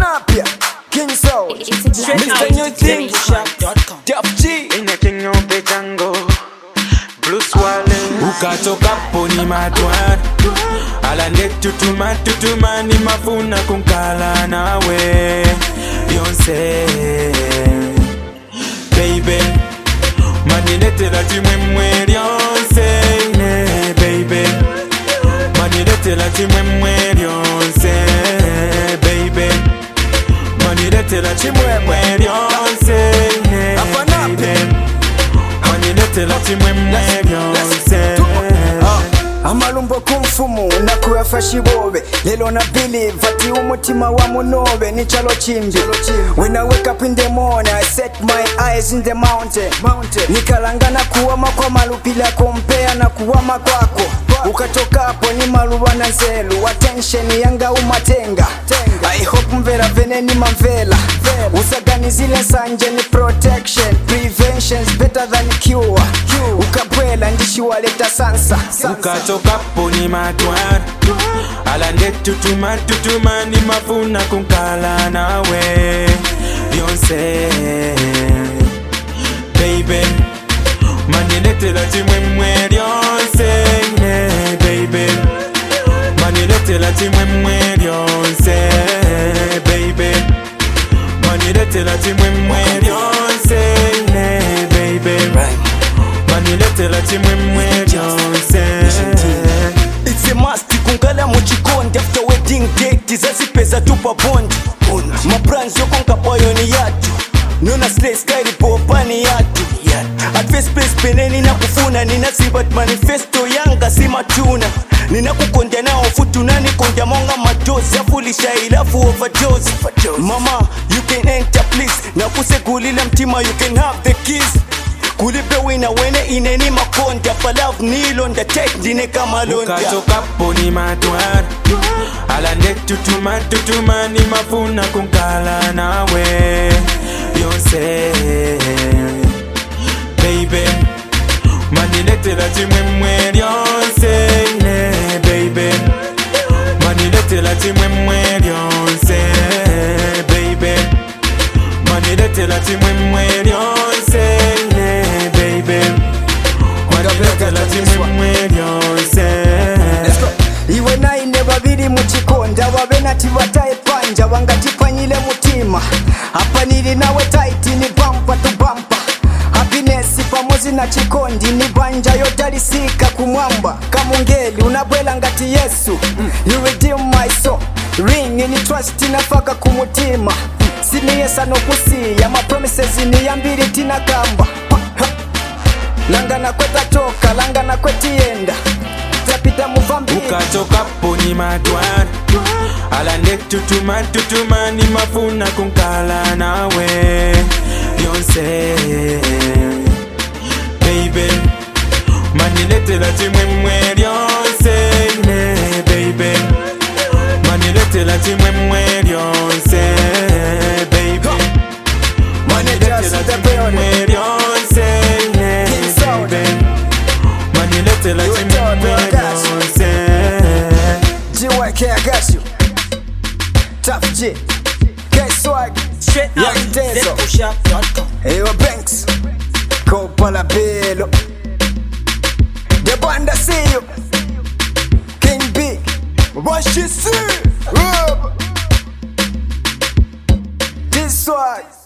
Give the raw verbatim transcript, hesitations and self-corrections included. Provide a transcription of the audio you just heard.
Afanapia, King Soul, Mister New Thing, Def G, Anything you be Django, Blue Swallow. Ukatoka poni matwan ala netutuma tutuma ni mafuna kunkala nawe Beyonce baby maniletela chimwemwe Beyonce ne baby maniletela chimwemwe Beyonce baby maniletela chimwemwe Beyonce ne baby maniletela chimwemwe Beyonce amalumbo kumfumu nakuyafasha ibobe lelo na believe ati umutima wa munobe ni chalo chimbi. When I wake up in the morning I set my eyes in the mountain, mountain. Nikalangana kuwama kwa malupila kompea na kuwama kwako ukatoka hapo ni maluwa na nzelu attention yanga umatenga Tenga. I hope mvera veneni mamvela usagani zile sanje ni protection prevention's better than cure ukabwela ndishi waleta sansa ukatoka poni matwan ala netutuma tutuma ni mafuna kunkala nawe Beyonce baby maniletela chimwemwe Beyonce ne baby maniletela chimwemwe Beyonce baby maniletela chimwemwe Beyonce ne baby maniletela chimwemwe Beyonce. It's a must kunkala muchikondi after wedding date zazipeza tupa bondi my plans yoko nkapayo ni yatu nona stress kairi popani yatu at first place peneni na kufuna nina sibat manifesto yanga si matuna nina kukondia na ofutu nani kondia monga madozi afulisha ilafu overdose mama you can enter please na kusegulila mtima you can have the keys kulipe wina wene ineni makonda pa love nilonda tek dine kama londa ukatoka poni matwan ala netutuma tutuma ni mafuna kunkala nawe Beyonce baby maniletela chimwemwe Beyonce ne baby maniletela chimwemwe Beyonce baby maniletela chimwemwe Beyonce iwe naine babiri muchikonda wabenati bataye panja wangatipanyile mutima hapa nili nawe taiti ni bampa tu bampa happiness pamozi na chikondi ni banja yodalisika kumwamba kamungeli unabwela ngati Yesu you redeem my soul ring ni trust inafaka kumutima siniyesa nokusiya ma promises ni yambiri tina kamba langana kweta toka langana kwetienda tapita muvambi ukatoka poni matwan ala netutuma tutuma ni mafuna kunkala nawe Beyonce baby maniletela chimwemwe Beyonce ne baby maniletela chimwemwe Beyonce baby maniletela chimwemwe Beyonce ne maniletela chimwemwe Beyonce. G-Y-K, I got you. Tough G, K-Swag, Young Denzel, Ewa Banks, Kopala Bello, The Banda see you, King B, what she see, Rub, This Swag.